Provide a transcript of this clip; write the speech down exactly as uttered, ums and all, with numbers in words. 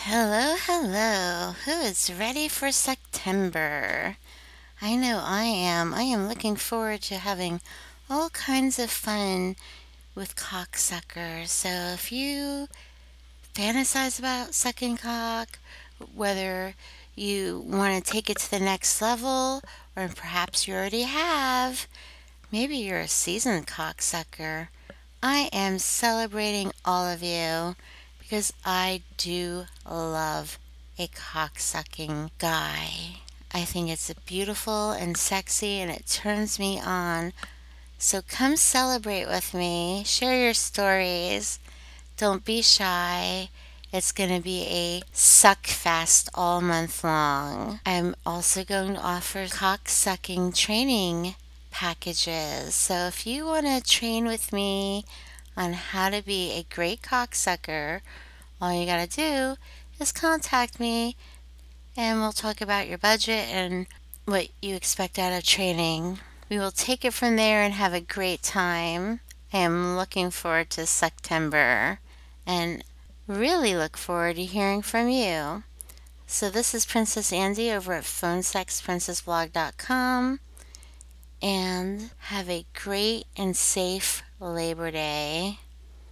Hello, hello. Who is ready for September? I know I am. I am looking forward to having all kinds of fun with cocksuckers. So if you fantasize about sucking cock, whether you want to take it to the next level, or perhaps you already have, maybe you're a seasoned cocksucker. I am celebrating all of you because I do love a cocksucking guy. I think it's beautiful and sexy and it turns me on. So come celebrate with me. Share your stories. Don't be shy. It's going to be a suck fest all month long. I'm also going to offer cock sucking training packages. So if you want to train with me on how to be a great cocksucker, all you got to do is contact me and we'll talk about your budget and what you expect out of training. We will take it from there and have a great time. I am looking forward to September and really look forward to hearing from you. So this is Princess Andy over at phone sex princess blog dot com, and have a great and safe Labor Day.